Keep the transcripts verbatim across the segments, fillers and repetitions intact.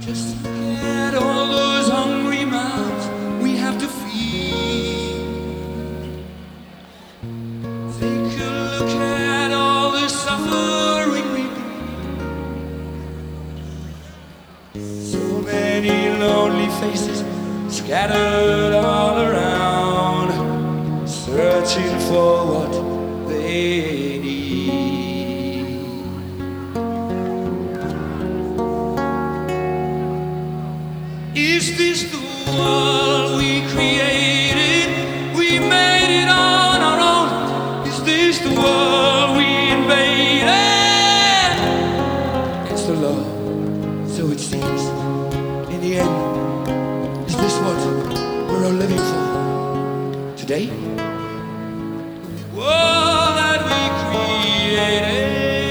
Just look at all those hungry mouths we have to feed. Take a look at all the suffering we bring. So many lonely faces scattered all around, searching for what they need. Is this the world we created? We made it on our own. Is this the world we invaded? It's the law, so it seems. In the end, is this what we're all living for today? The world that we created.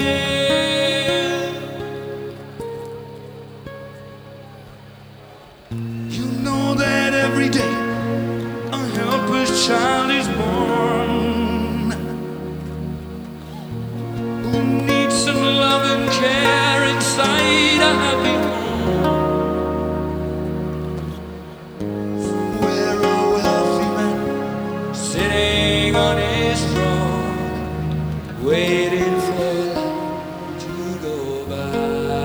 You know that every day a helpless child is born who needs some love and care inside a happy home. Somewhere a wealthy man sitting on his throne, waiting for life to go by.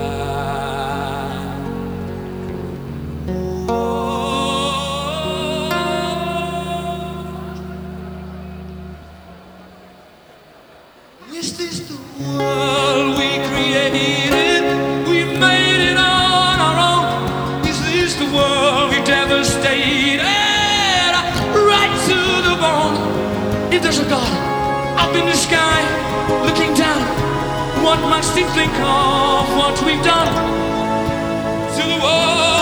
Is this the world we created? We made it on our own. Is this the world we devastated? Right to the bone. If there's a God up in the sky looking down, what must he think of what we've done to the world?